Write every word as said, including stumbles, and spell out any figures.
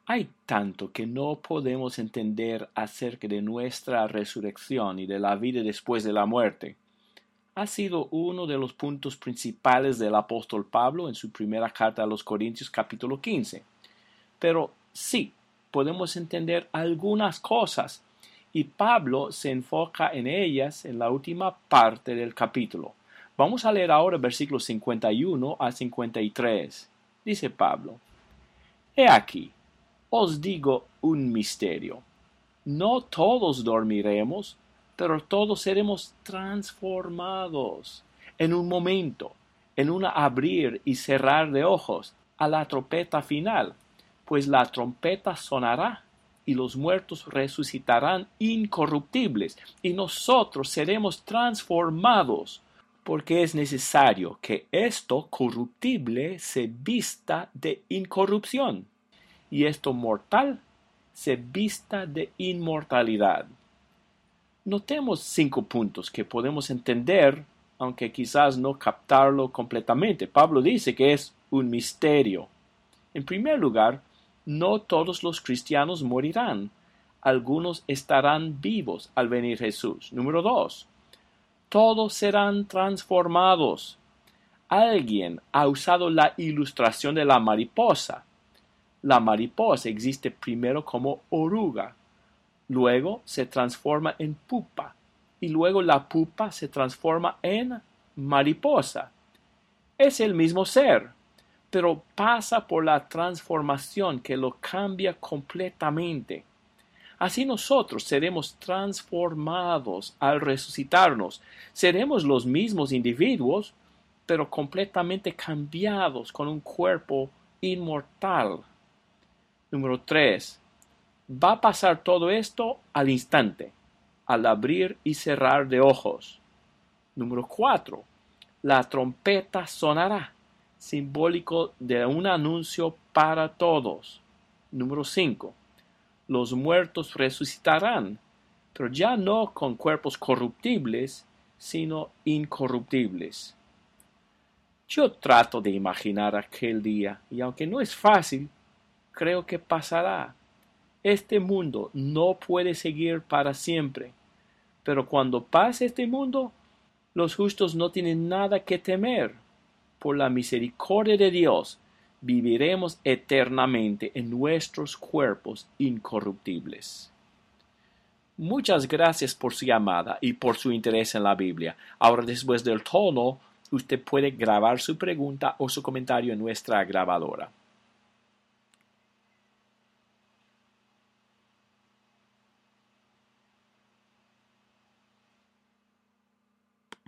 Hay tanto que no podemos entender acerca de nuestra resurrección y de la vida después de la muerte. Ha sido uno de los puntos principales del apóstol Pablo en su primera carta a los Corintios capítulo quince. Pero sí, podemos entender algunas cosas y Pablo se enfoca en ellas en la última parte del capítulo. Vamos a leer ahora versículos cincuenta y uno a cincuenta y tres. Dice Pablo: He aquí, os digo un misterio. No todos dormiremos, pero todos seremos transformados en un momento, en un abrir y cerrar de ojos, a la trompeta final, pues la trompeta sonará y los muertos resucitarán incorruptibles, y nosotros seremos transformados, porque es necesario que esto corruptible se vista de incorrupción, y esto mortal se vista de inmortalidad. Notemos cinco puntos que podemos entender, aunque quizás no captarlo completamente. Pablo dice que es un misterio. En primer lugar, no todos los cristianos morirán. Algunos estarán vivos al venir Jesús. Número dos, todos serán transformados. Alguien ha usado la ilustración de la mariposa. La mariposa existe primero como oruga, luego se transforma en pupa y luego la pupa se transforma en mariposa. Es el mismo ser, pero pasa por la transformación que lo cambia completamente. Así nosotros seremos transformados al resucitarnos. Seremos los mismos individuos, pero completamente cambiados con un cuerpo inmortal. Número tres. Va a pasar todo esto al instante, al abrir y cerrar de ojos. Número cuatro. La trompeta sonará, simbólico de un anuncio para todos. Número cinco. Los muertos resucitarán, pero ya no con cuerpos corruptibles, sino incorruptibles. Yo trato de imaginar aquel día, y aunque no es fácil, creo que pasará. Este mundo no puede seguir para siempre, pero cuando pase este mundo, los justos no tienen nada que temer. Por la misericordia de Dios, viviremos eternamente en nuestros cuerpos incorruptibles. Muchas gracias por su llamada y por su interés en la Biblia. Ahora, después del tono, usted puede grabar su pregunta o su comentario en nuestra grabadora.